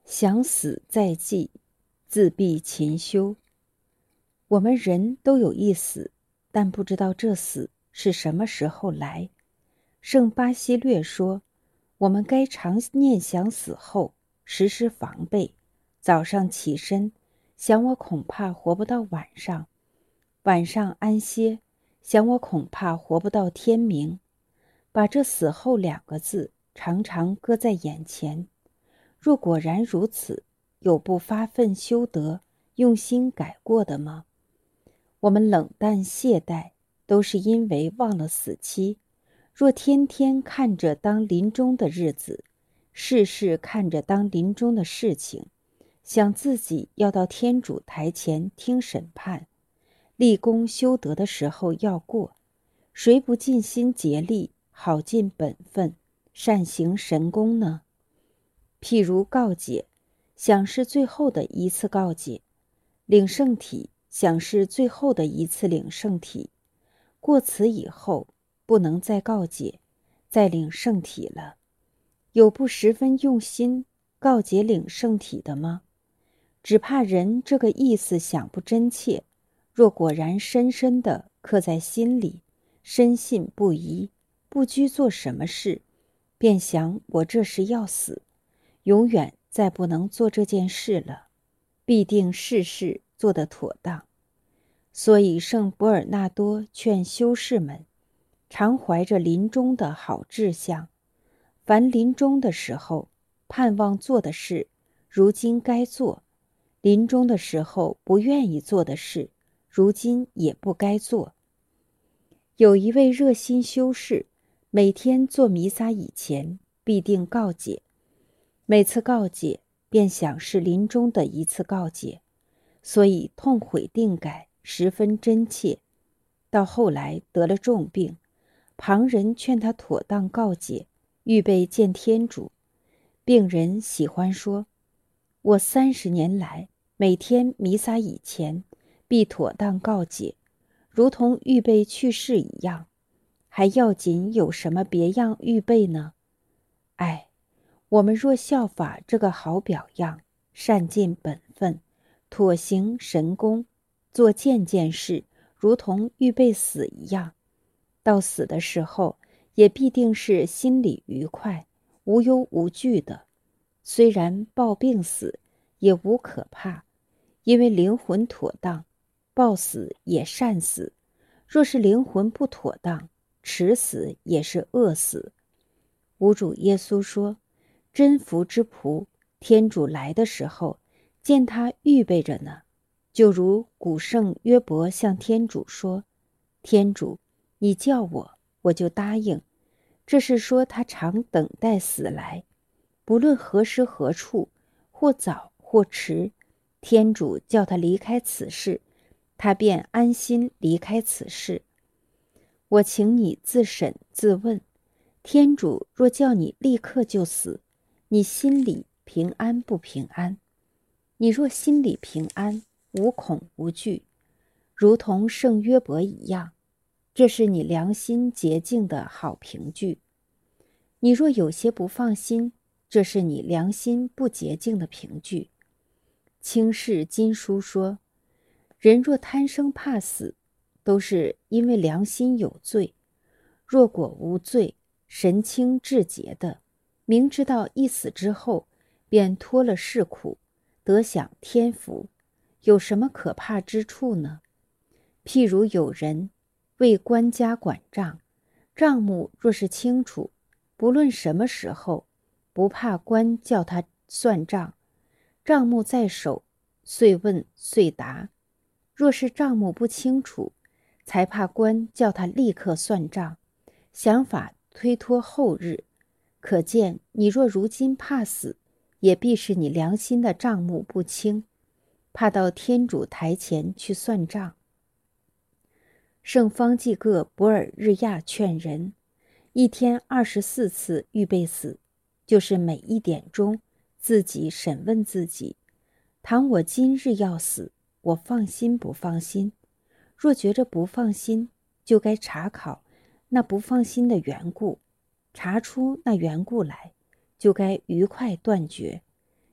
想死在即，自必勤修。我们人都有一死，但不知道这死是什么时候来。圣巴西略说，我们该常念想死后，时时防备。早上起身，想我恐怕活不到晚上；晚上安歇，想我恐怕活不到天明。把这死后两个字常常搁在眼前。若果然如此，有不发奋修德、用心改过的吗？我们冷淡懈怠，都是因为忘了死期。若天天看着当临终的日子，事事看着当临终的事情，想自己要到天主台前听审判，立功修德的时候要过，谁不尽心竭力，好尽本分，善行神功呢？譬如告解，想是最后的一次告解；领圣体，想是最后的一次领圣体。过此以后，不能再告解，再领圣体了。有不十分用心告解领圣体的吗？只怕人这个意思想不真切，若果然深深地刻在心里，深信不疑，不拘做什么事，便想我这时要死，永远再不能做这件事了，必定事事做得妥当。所以圣博尔纳多劝修士们，常怀着临终的好志向，凡临终的时候盼望做的事，如今该做；临终的时候不愿意做的事，如今也不该做。有一位热心修士，每天做弥撒以前必定告解，每次告解便想是临终的一次告解，所以痛悔定改，十分真切。到后来得了重病，旁人劝他妥当告解，预备见天主。病人喜欢说，我30年来每天弥撒以前必妥当告解，如同预备去世一样，还要紧有什么别样预备呢？唉，我们若效法这个好表样，善尽本分，妥行神功，做件件事如同预备死一样，到死的时候也必定是心里愉快，无忧无惧的。虽然抱病死，也无可怕，因为灵魂妥当，抱死也善死；若是灵魂不妥当，迟死也是恶死。吾主耶稣说，真福之仆，天主来的时候，见他预备着呢，就如古圣约伯向天主说，天主，你叫我，我就答应。这是说他常等待死来，不论何时何处，或早或迟，天主叫他离开此世，他便安心离开此世。我请你自审自问，天主若叫你立刻就死，你心里平安不平安？你若心里平安，无恐无惧，如同圣约伯一样，这是你良心洁净的好凭据。你若有些不放心，这是你良心不洁净的凭据。清世经书说，人若贪生怕死，都是因为良心有罪。若果无罪，神清至洁的，明知道一死之后便脱了世苦，得享天福，有什么可怕之处呢？譬如有人为官家管账，账目若是清楚，不论什么时候，不怕官叫他算账，账目在手，遂问遂答。若是账目不清楚，才怕官叫他立刻算账，想法推脱后日。可见你若如今怕死，也必是你良心的账目不清，怕到天主台前去算账。圣方济各博尔日亚劝人，一天24次预备死，就是每1点钟自己审问自己，倘我今日要死，我放心不放心？若觉着不放心，就该查考那不放心的缘故，查出那缘故来，就该愉快断绝，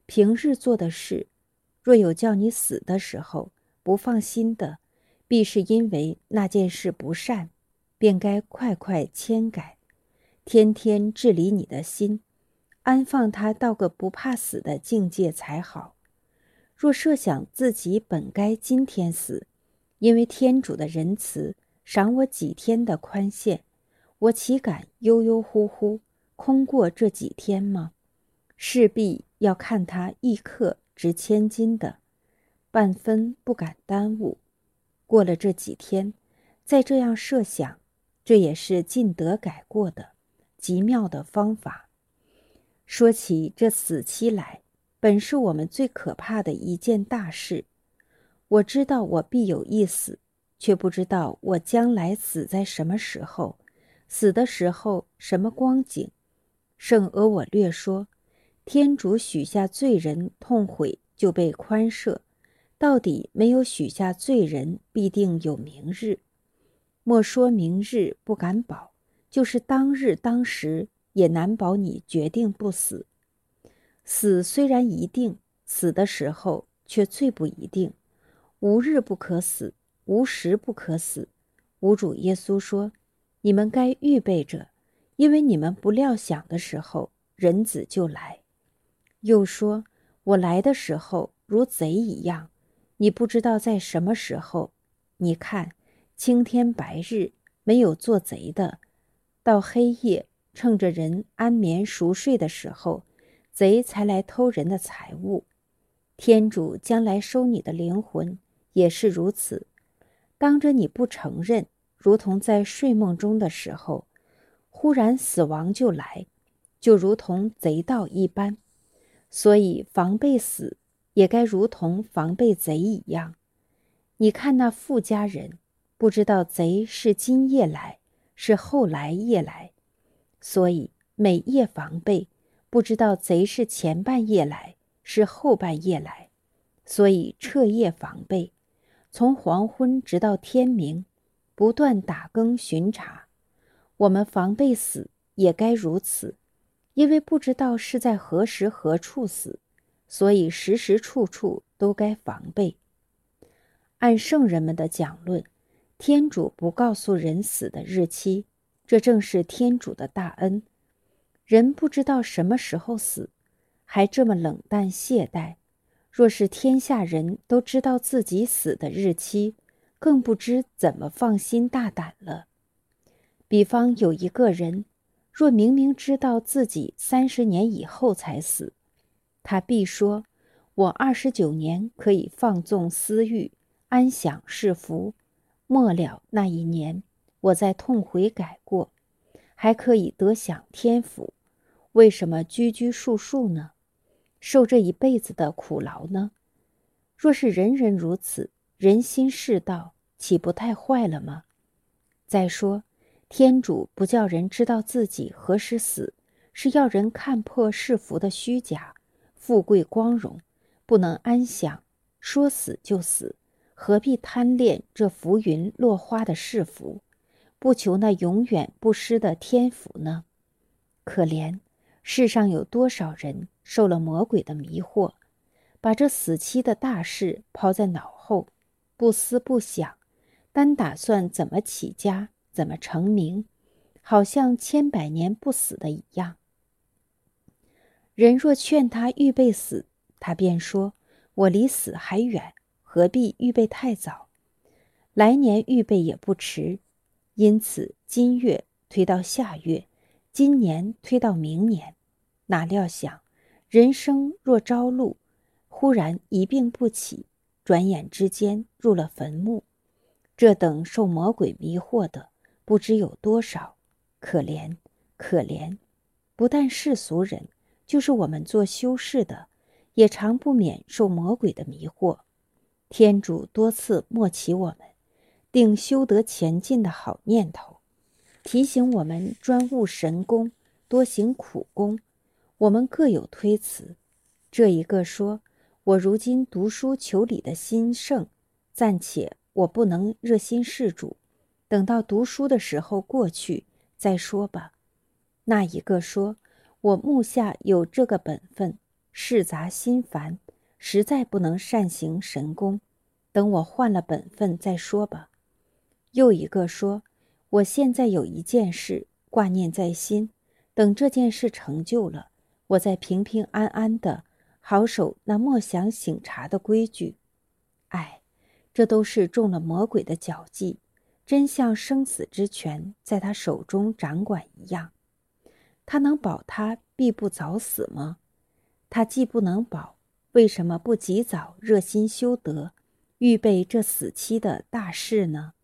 平日做的事，若有叫你死的时候不放心的，必是因为那件事不善，便该快快迁改，天天治理你的心，安放它到个不怕死的境界才好。若设想自己本该今天死，因为天主的仁慈赏我几天的宽限，我岂敢悠悠乎乎空过这几天吗？势必要看他一刻值千金的，半分不敢耽误。过了这几天，再这样设想，这也是尽得改过的极妙的方法。说起这死期来，本是我们最可怕的一件大事。我知道我必有一死，却不知道我将来死在什么时候，死的时候什么光景。圣俄我略说，天主许下罪人痛悔就被宽赦，到底没有许下罪人必定有明日。莫说明日不敢保，就是当日当时也难保你决定不死。死虽然一定，死的时候却最不一定。无日不可死，无时不可死。吾主耶稣说，你们该预备着，因为你们不料想的时候，人子就来。又说，我来的时候如贼一样，你不知道在什么时候。你看，青天白日没有做贼的，到黑夜趁着人安眠熟睡的时候，贼才来偷人的财物。天主将来收你的灵魂也是如此，当着你不承认，如同在睡梦中的时候，忽然死亡就来，就如同贼盗一般。所以防备死也该如同防备贼一样。你看那富家人，不知道贼是今夜来，是后来夜来，所以每夜防备，不知道贼是前半夜来，是后半夜来，所以彻夜防备，从黄昏直到天明，不断打更巡查。我们防备死也该如此，因为不知道是在何时何处死，所以时时处处都该防备。按圣人们的讲论，天主不告诉人死的日期，这正是天主的大恩。人不知道什么时候死，还这么冷淡懈怠，若是天下人都知道自己死的日期，更不知怎么放心大胆了。比方有一个人，若明明知道自己30年以后才死，他必说，我29年可以放纵私欲，安享世福，末了那一年，我再痛悔改过，还可以得享天福。为什么拘拘束束呢？受这一辈子的苦劳呢？若是人人如此，人心世道，岂不太坏了吗？再说，天主不叫人知道自己何时死，是要人看破世福的虚假，富贵光荣，不能安享，说死就死，何必贪恋这浮云落花的世福，不求那永远不失的天福呢？可怜，世上有多少人受了魔鬼的迷惑，把这死期的大事抛在脑后，不思不想，单打算怎么起家，怎么成名，好像千百年不死的一样。人若劝他预备死，他便说，我离死还远，何必预备太早？来年预备也不迟，因此今月推到下月，今年推到明年。哪料想，人生若朝露，忽然一病不起，转眼之间入了坟墓。这等受魔鬼迷惑的，不知有多少，可怜，可怜！不但世俗人，就是我们做修士的，也常不免受魔鬼的迷惑。天主多次默启我们，定修得前进的好念头，提醒我们专务神功，多行苦功。我们各有推辞，这一个说，我如今读书求理的心盛，暂且我不能热心事主，等到读书的时候过去再说吧。那一个说，我目下有这个本分， 事杂心烦，实在不能善行神功，等我换了本分再说吧。又一个说，我现在有一件事挂念在心，等这件事成就了，我再平平安安的好守那莫想醒茶的规矩。哎，这都是中了魔鬼的脚迹，真像生死之权在他手中掌管一样。他能保他必不早死吗？他既不能保，为什么不及早热心修德，预备这死期的大事呢？